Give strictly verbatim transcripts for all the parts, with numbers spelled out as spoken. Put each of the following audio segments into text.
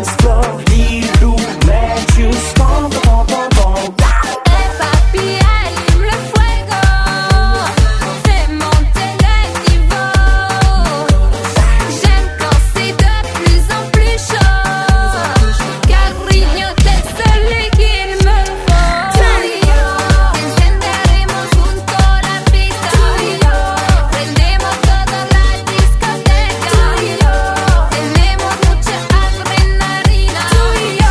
dance floor. Dis-nous, mais juste bon, bon, bon, bon. Hey papi, allume le fuego. Fais monter le niveau. J'aime quand c'est de plus en plus chaud. Cariño, t'es celui qu'il me faut. Tú y yo encenderemos junto la pista. Tú y yo prendemos toda la discoteca. Tú y yo tenemos mucha adrenalina. Tú y yo.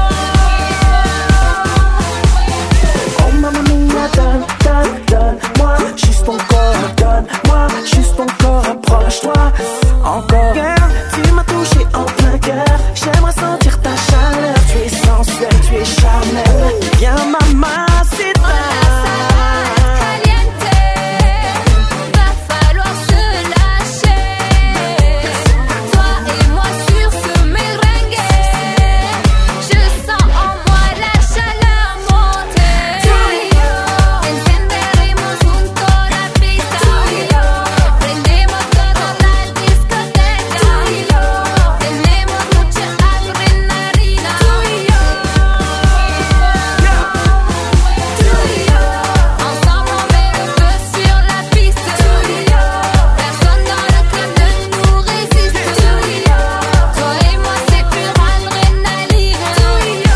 Oh mamma mia, donne, donne, donne-moi juste ton corps, donne-moi juste ton corps, approche-toi encore. Girl, tu m'as touché en plein cœur, j'aimerais sentir ta chaleur. Tu es sensuelle, tu es charnelle. Viens mamacita. Caliente, va falloir se lâcher. Toi et moi sur ce merengue, je sens en moi la chaleur monter. Tú y yo encenderemos junto la pista. Tú y yo prendemos toda la discoteca. Tú y yo tenemos mucha adrenalina. Tú y yo. Tú y yo, ensemble on met le feu sur la piste. Tú y yo, personne dans le club ne nous résiste. Tú y yo, toi et moi c'est pure adrénaline. Tú y yo.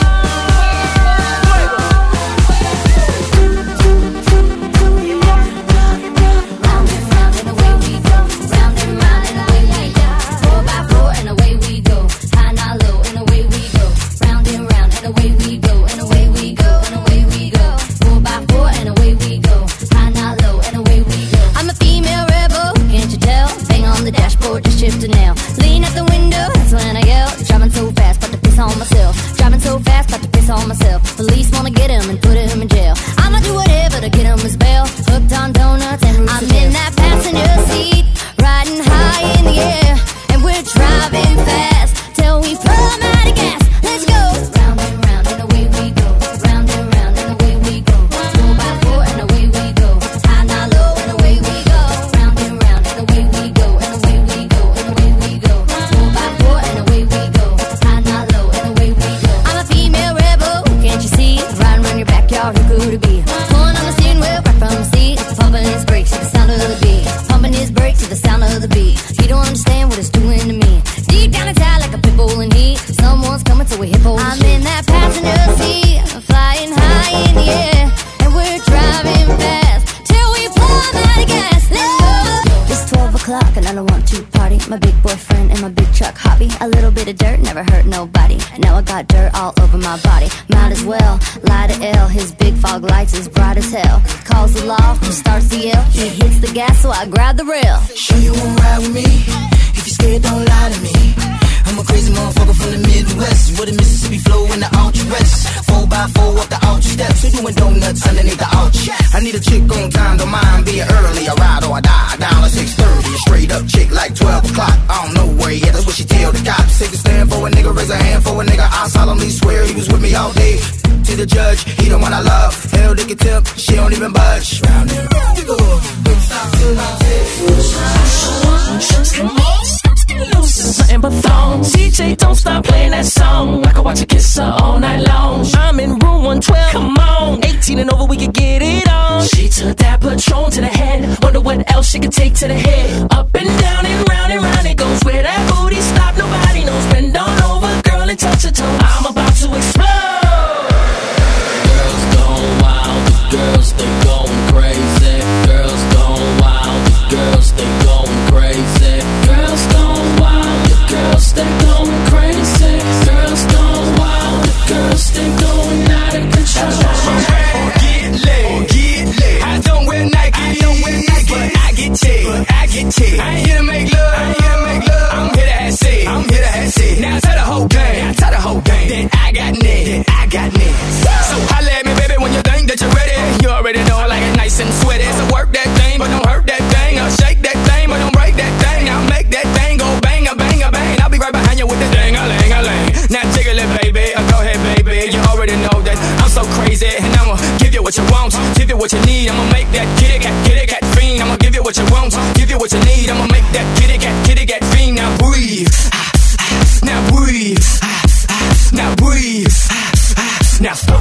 Round and round and away we go. Round and round and away we go. Four by four and away we go. High not low and away we go. Round and round and away we go. And away we go. And away we go. Four by four and away we go. High not low and away we go. I'm a female rebel, can't you tell? Bang on the dashboard, just shift a nail. Lean out the window, that's when I yell. Driving so fast, about to piss on myself. Driving so fast, about to piss on myself. Police wanna get him and put him in jail. I'ma do whatever to get him his bail. Hooked on donuts and roots. I'm in that passenger seat, riding high in the air, and we're driving fast till we plumb out of gas. Let's go. Round and round and away we go. Round and round and away we go. Four by four and away we go. High not low and away we go. Round and round and away we go. And away we go. And away we go. Four by four and away we go. High not low and away we go. I'm a female rebel, can't you see? Riding around your backyard, who could it be? Pulling on the steering wheel right from the seat, pumping his brakes to the sound of the beat. Pumping his brakes to the sound of the beat. He don't understand what it's doing to me. Deep down inside like a pit bull in heat. Someone's coming so we hit for I'm in that passenger seat, flying high in the air, and we're driving fast till we plumb out of gas. Let's go. It's twelve o'clock and I don't want to party. My big boyfriend and my big truck hobby. A little bit of dirt never hurt nobody. Now I got dirt all over my body. Might as well lie to L. His big fog lights is bright as hell. Calls the law, starts the L. He hits the gas so I grab the rail. Sure you won't ride with me? If you're scared, don't lie to me. I'm a crazy motherfucker from the Midwest, with a Mississippi flow in the Ultra West. Four by four up the Ultra steps, we doing donuts underneath the arch. I need a chick on time, don't mind being early. I ride or I die, down at six thirty. A straight up chick like twelve o'clock. I don't know where he at, that's what she tell the cops. Take a stand for a nigga, raise a hand for a nigga. I solemnly swear he was with me all day. To the judge, he the one I love. Hell, they can tip, she don't even budge. Round and round we go. Stop till I Nothing but phone. C J, don't stop playing that song. I can watch you kiss her all night long. I'm in room one twelve. Come on, eighteen and over, we can get it on. She took that Patron to the head. Wonder what else she could take to the head. Up and down and round and round it goes. Where that booty stop, nobody knows. Bend on over, girl, and touch her toes. I'm about to explode. Girls gone wild, the girls they going crazy. Girls gone wild, the girls they going crazy. Girls gone wild, the girls they going crazy. Girls gone wild, the girls they going out of control. get laid, get laid. I don't wear Nike, I don't wear Nike, but I get paid, but I get paid. I ain't here to make love, I ain't here to make love. I'm here to have sex, I'm here to have sex. Now tell the whole gang, now tell the whole gang that I got neck, that I got neck. So holla at me, baby, when you think that you're ready. You already know I like it nice and sweaty. So work that thing, but don't hurt that thing. I'll shake that thing, but don't break that thing. Now make that thing go bang a bang a bang. I'll be right behind you with the dang a lang a lang. Now jiggle it, baby, uh, go ahead, baby. You already know that I'm so crazy, and I'ma give you what you want, give you what you need. I'ma make that kitty cat, kitty cat fiend. I'ma give you what you want, give you what you need. I'ma make that kitty cat, kitty cat fiend. Now breathe, now breathe. this. Now stop.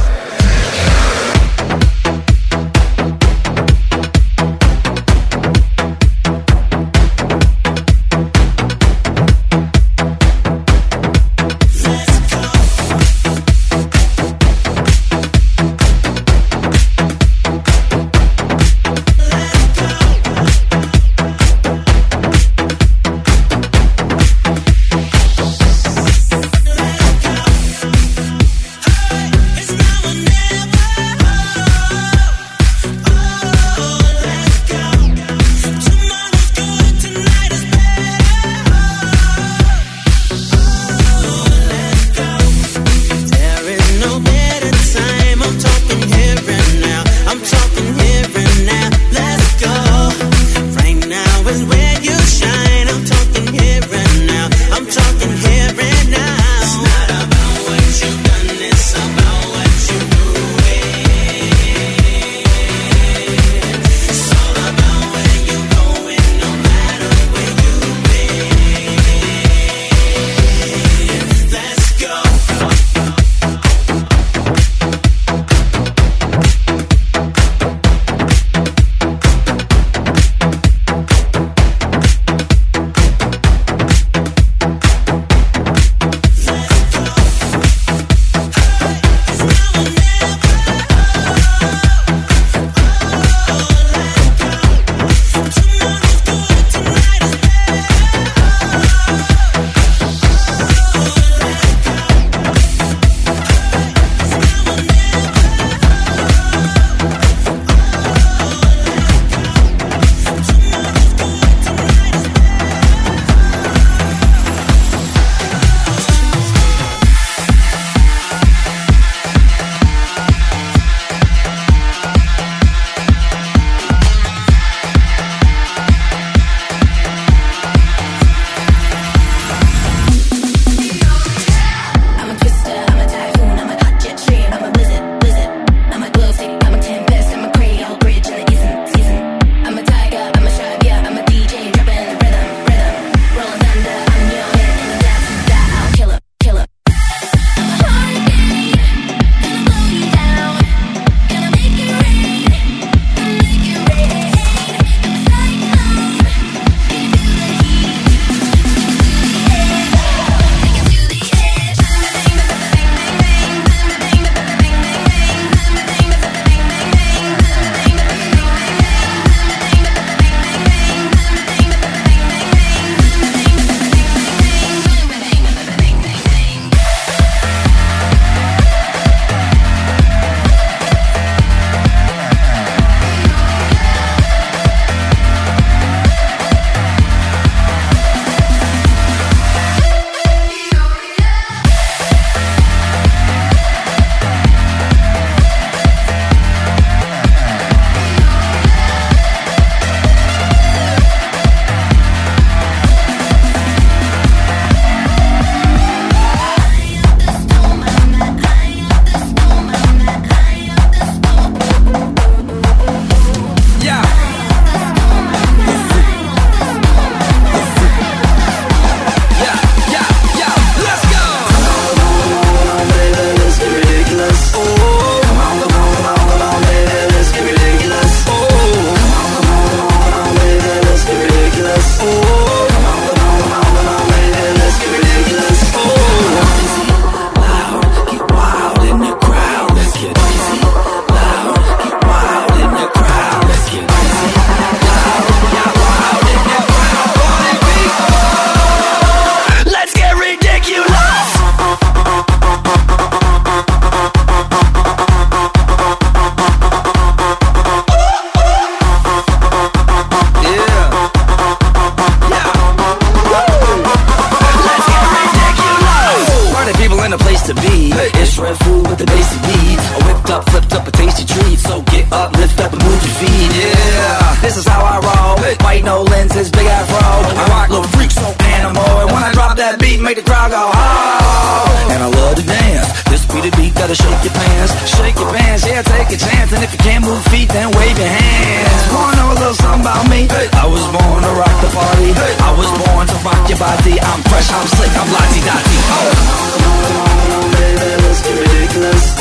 make the crowd go, oh. And I love to dance. This be the beat that'll shake your pants. Shake your pants, yeah, take a chance. And if you can't move feet, then wave your hands. Wanna know a little something about me? Hey. I was born to rock the party. Hey. I was born to rock your body. I'm fresh, I'm slick, I'm lottie-dottie. Oh. Come on, baby, let's get ridiculous.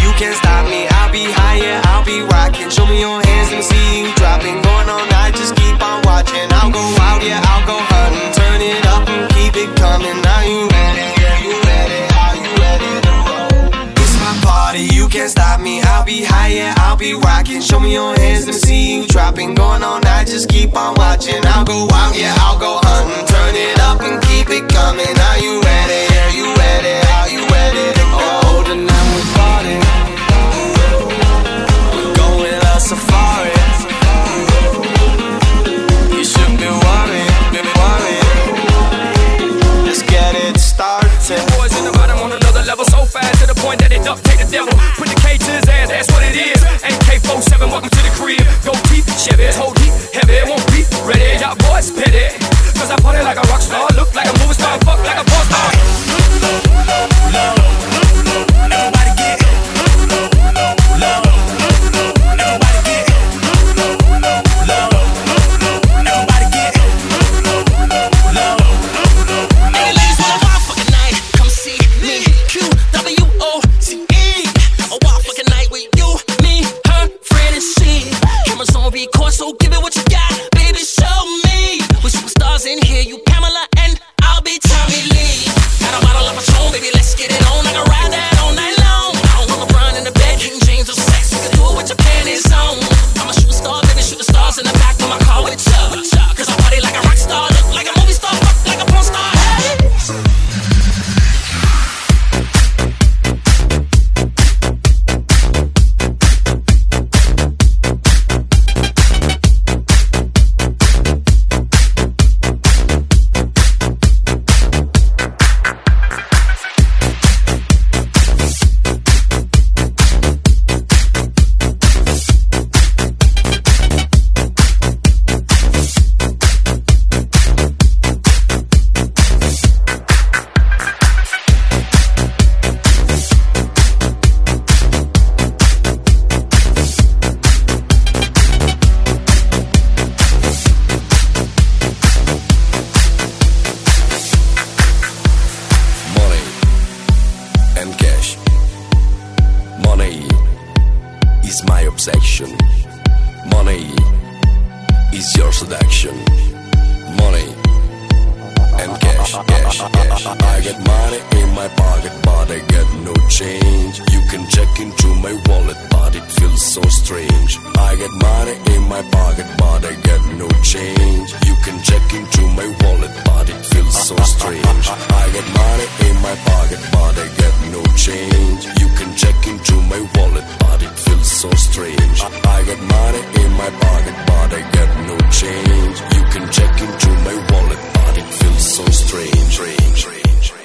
you can't stop me. I'll be high, yeah, I'll be rocking. Show me your hands, let me see you dropping. Going all night, just keep on watching. I'll go out, yeah, I'll go hunting. Turn it up and keep it coming. Are you ready? Yeah, you ready? Are you ready to roll? It's my party, you can't stop me. I'll be high, yeah, I'll be rocking. Show me your hands, let me see you dropping. Going all night, just keep on watching. I'll go out, yeah, I'll go hunting. Turn it up and keep it coming. Are you ready? Are you ready? Are you ready to go? Oh, tonight we're partying. We're going on safari. You should be worried, be worried. Let's get it started. Boys in the bottom on another level, so fast to the point that it duct take the devil. Put the K to his ass, that's what it is. A K forty-seven, welcome to the crib. Go deep, Chevy, hold deep, heavy, won't be ready. Y'all boys pity, cause I party like a rock star, look like a movie star, fuck like a porn star. Everybody get low, low. Everybody get low, everybody get low. Hey ladies, want a wild fucking night? Come see me. Q W O C E. A wild fucking night with you, me, her, friend, and she. Cameras on record, so give it what you got, baby. Show me. We're superstars in here. You Pamela and I'll be Tommy Lee. Got a bottle of Patron, baby. Let's get it on. I can ride that all night long. I don't wanna run in the bed, King James or sex. You can do it with your panties on. I'm a shooting star, baby. Shooting stars in the back of my car with a chug. Cause I party like a rock star, look like a movie star, fuck like a porn star. Hey. Obsession. Money is your seduction. Money and cash, cash, cash. I get money in my pocket, but I get no change. You can check into my wallet, but it feels so strange. I get money in my pocket, but I get no change. You can check into my wallet, but it feels so strange. I get money in my pocket, but I get no change. You can check into my wallet, but it feels so strange. I get money in my pocket, but I get no change. You can check into my wallet, but it feels so strange. Strange, strange, strange.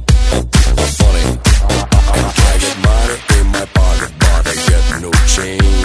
Change.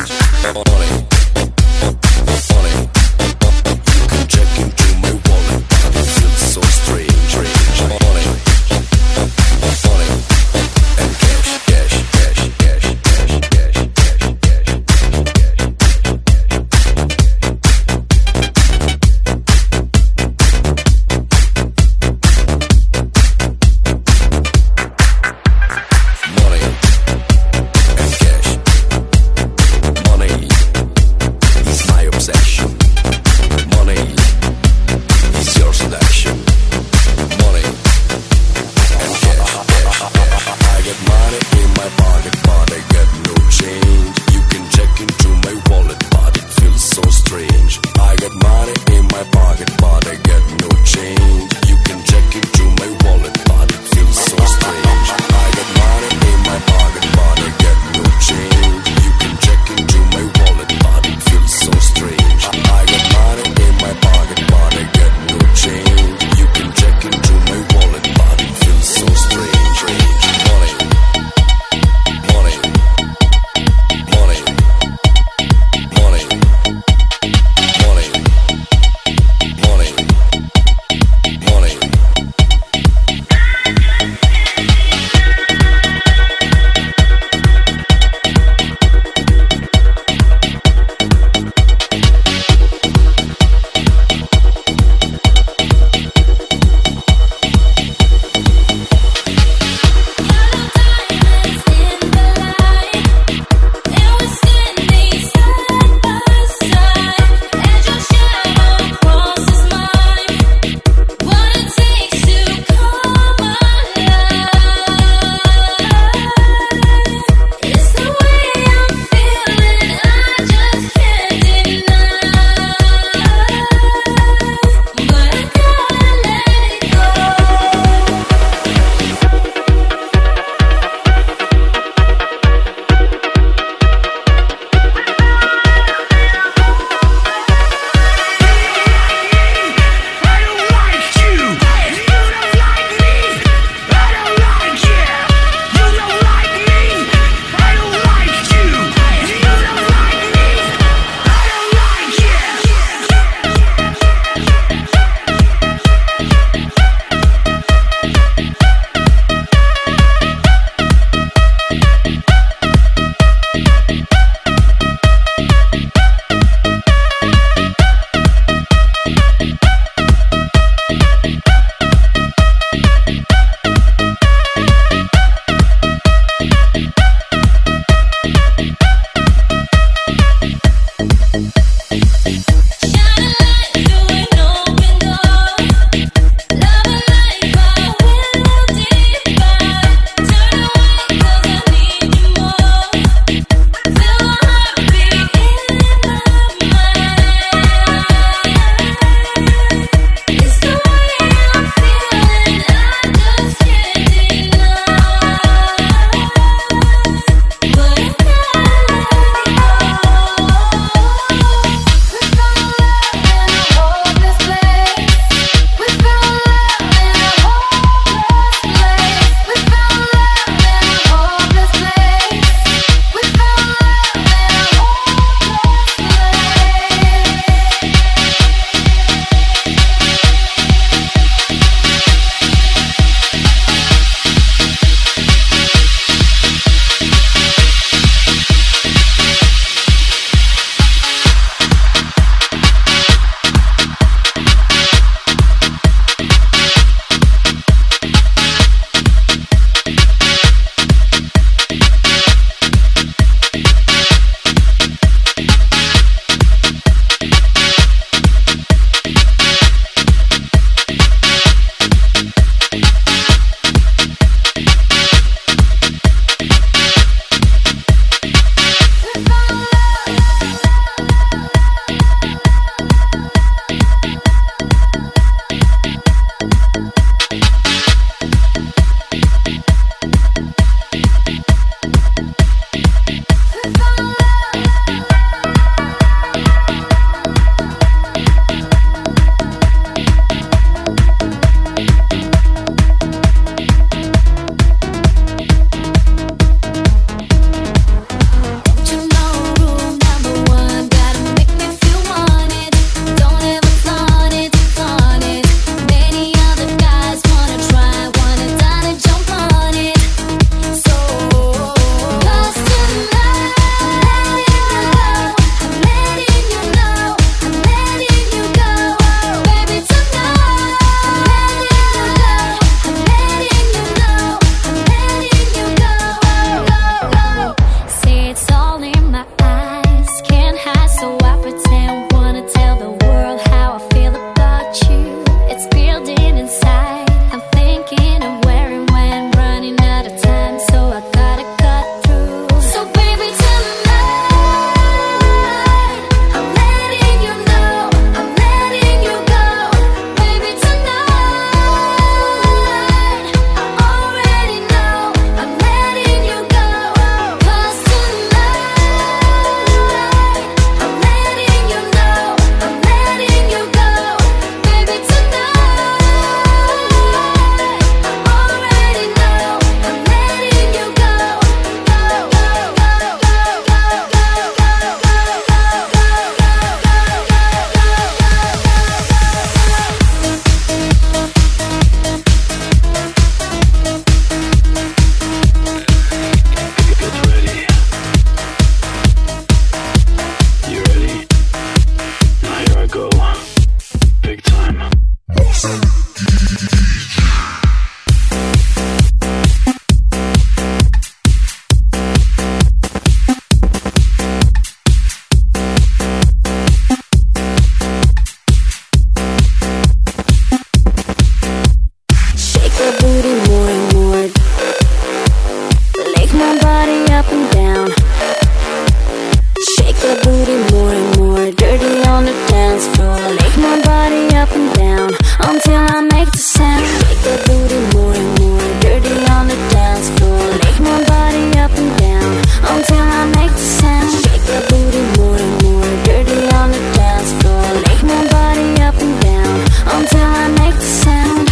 booty more and more dirty on the dance floor. Lick my body up and down until I make the sound. Shake that booty more and more dirty on the dance floor. Lick my body up and down until I make the sound. Shake that booty more and more dirty on the dance floor. Lick my body up and down until I make the sound.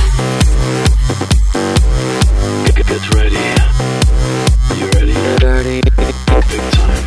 Get, get ready. You ready? Dirty. Big time.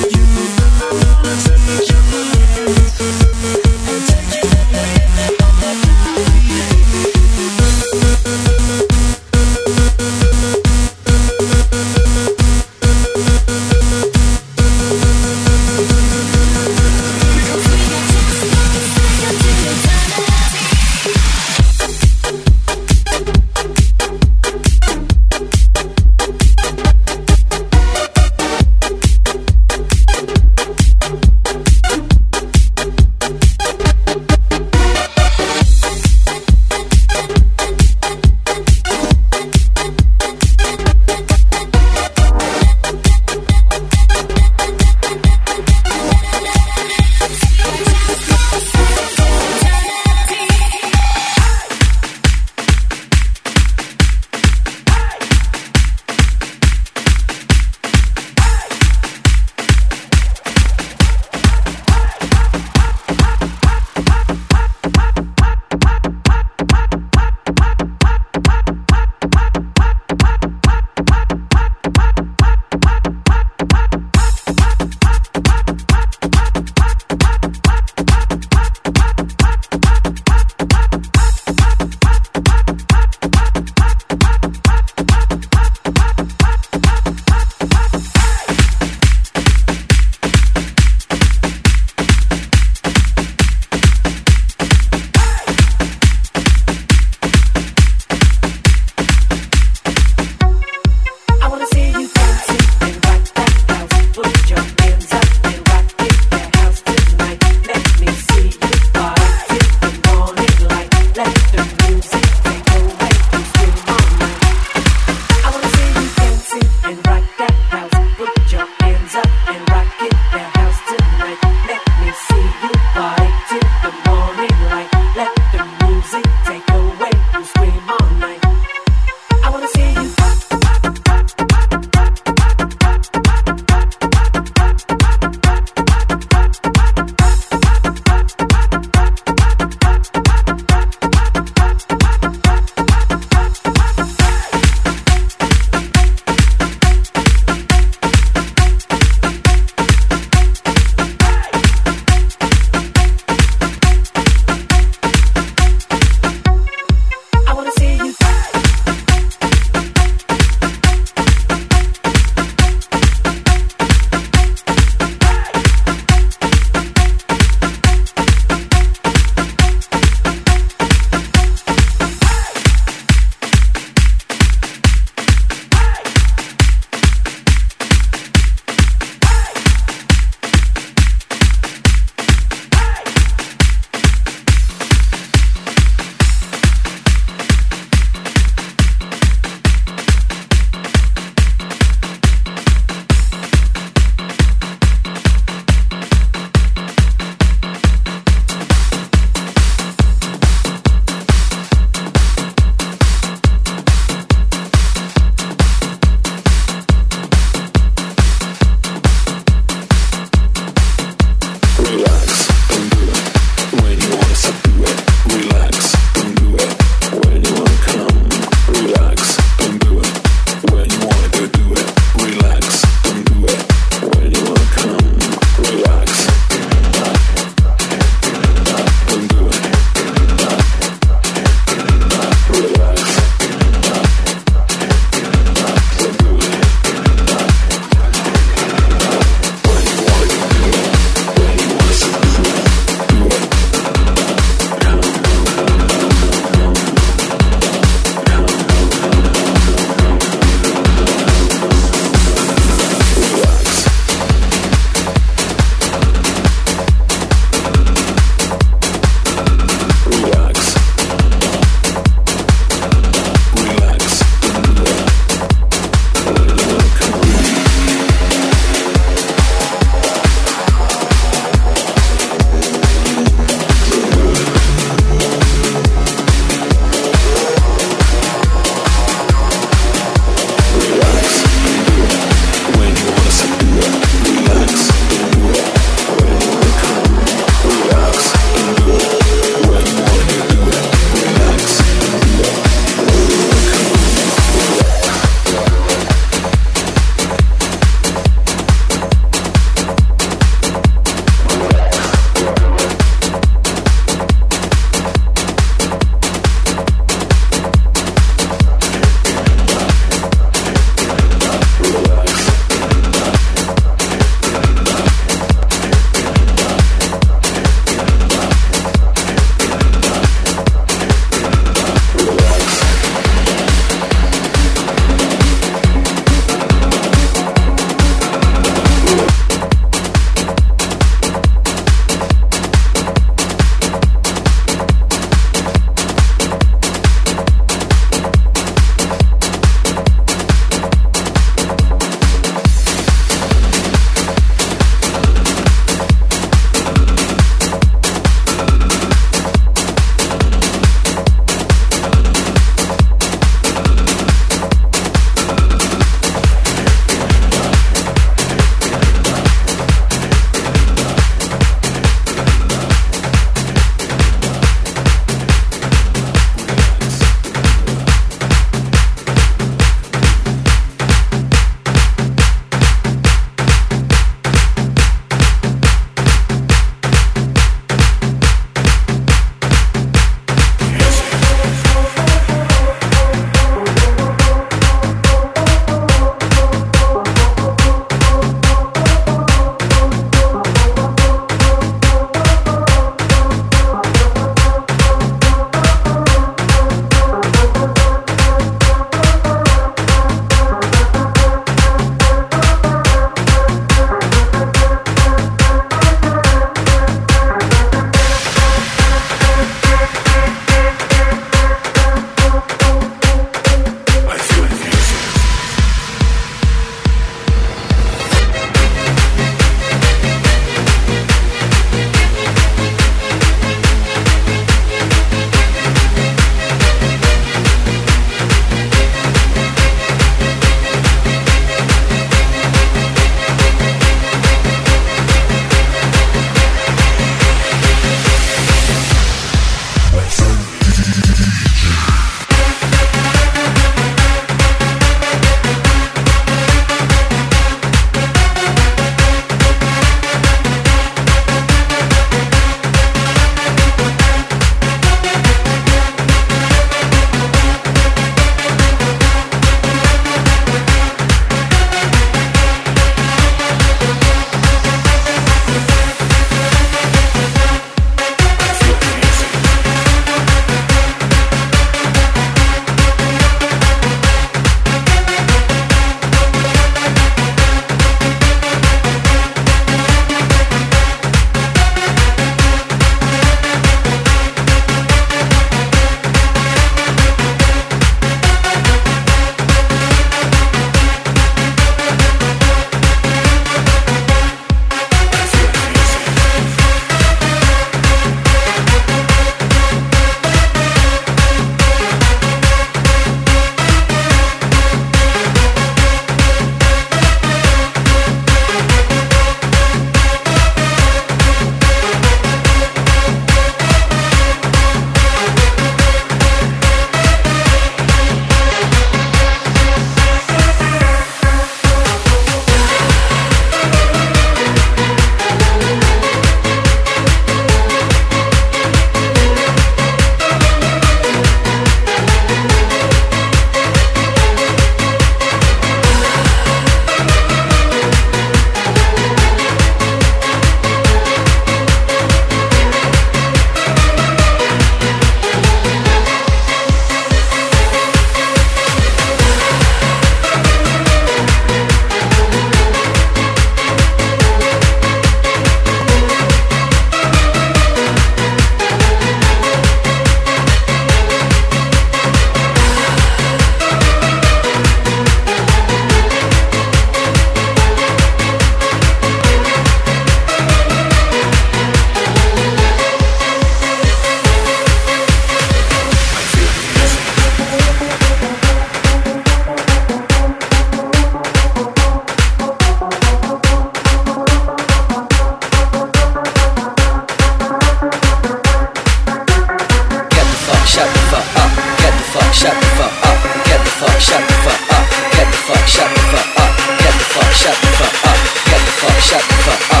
shut the fuck up.